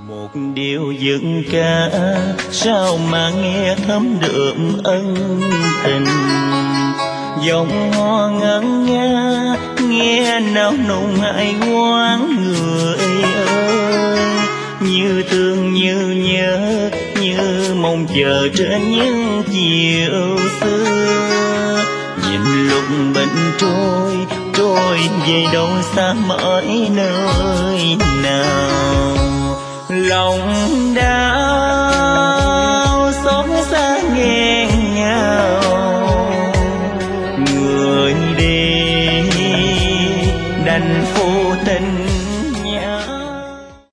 Một điều dựng ca sao mà nghe thấm đượm ân tình, giọng hò ngân nga nghe nao nùng hai quán người ơi, như thương như nhớ như mong chờ trên những chiều xưa. Nhìn lúc bệnh trôi về đâu xa mãi nơi nào, lòng đã